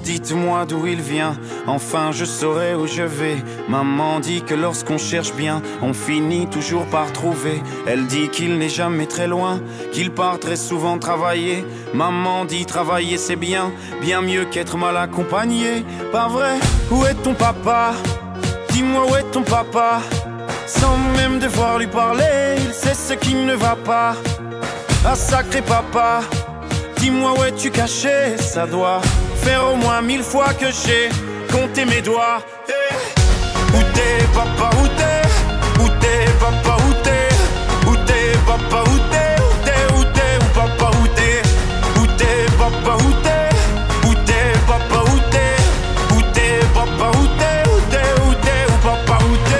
Dites-moi d'où il vient, enfin je saurai où je vais. Maman dit que lorsqu'on cherche bien, on finit toujours par trouver. Elle dit qu'il n'est jamais très loin, qu'il part très souvent travailler. Maman dit travailler c'est bien, bien mieux qu'être mal accompagné. Pas vrai? Où est ton papa? Dis-moi où est ton papa? Sans même devoir lui parler, il sait ce qui ne va pas. Ah sacré papa, dis-moi où es-tu caché? Ça doit faire au moins 1000 fois que j'ai compté mes doigts. Hey. Où t'es papa, où t'es? Où t'es papa, où t'es? Où t'es papa, où t'es? Où t'es, où t'es, où papa, où t'es? Où t'es papa, où t'es? Où t'es papa, où t'es? Où t'es papa, où t'es? Où t'es, où t'es, où papa, où t'es?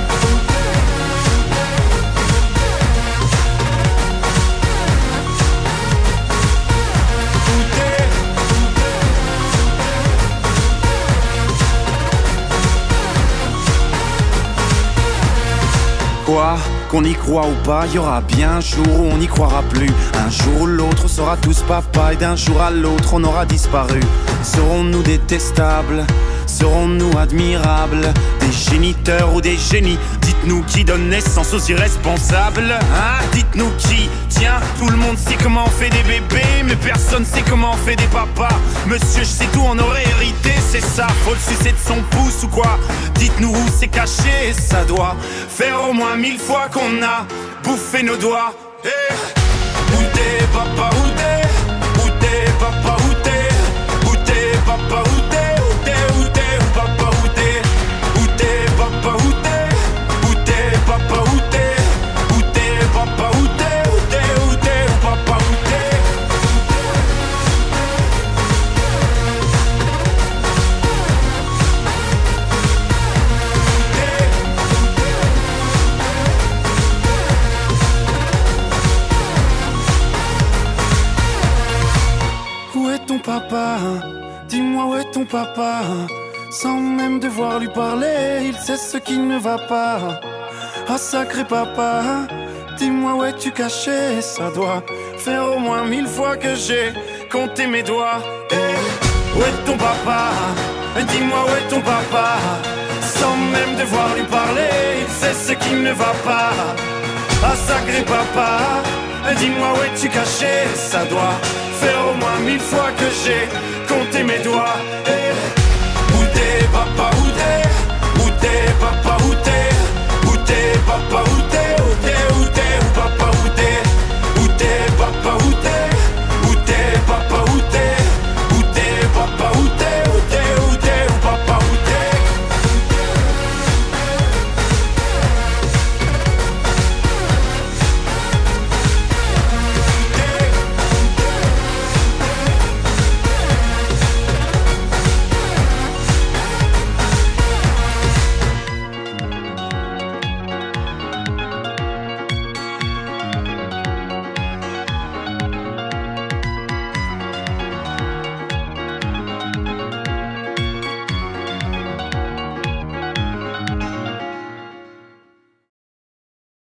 Quoi? Qu'on y croit ou pas, y aura bien un jour où on n'y croira plus. Un jour ou l'autre on sera tous papa et d'un jour à l'autre on aura disparu. Serons-nous détestables? Serons-nous admirables? Des géniteurs ou des génies? Dites-nous qui donne naissance aux irresponsables, hein? Dites-nous qui? Tiens, tout le monde sait comment on fait des bébés, mais personne sait comment on fait des papas. Monsieur, je sais tout, on aurait hérité, c'est ça. Faut le sucer de son pouce ou quoi? Dites-nous où c'est caché, ça doit faire au moins 1000 fois qu'on a bouffé nos doigts. Hey. Où t'es papa, où t'es? Où t'es papa, où t'es? Où t'es papa, où t'es? Où t'es, où t'es, où papa, où t'es? Où t'es papa, où t'es? Où t'es papa, où t'es? Où t'es papa, où t'es? Où t'es, où t'es, où papa, où t'es? Où est ton papa? Dis-moi où est ton papa? Sans même devoir lui parler, il sait ce qui ne va pas. Ah sacré papa, dis-moi où es-tu caché? Ça doit faire au moins 1000 fois que j'ai compté mes doigts. Hey. Où est ton papa? Dis-moi où est ton papa? Sans même devoir lui parler, il sait ce qui ne va pas. Ah sacré papa, dis-moi où es-tu caché? Ça doit faire au moins 1000 fois que j'ai compté mes doigts.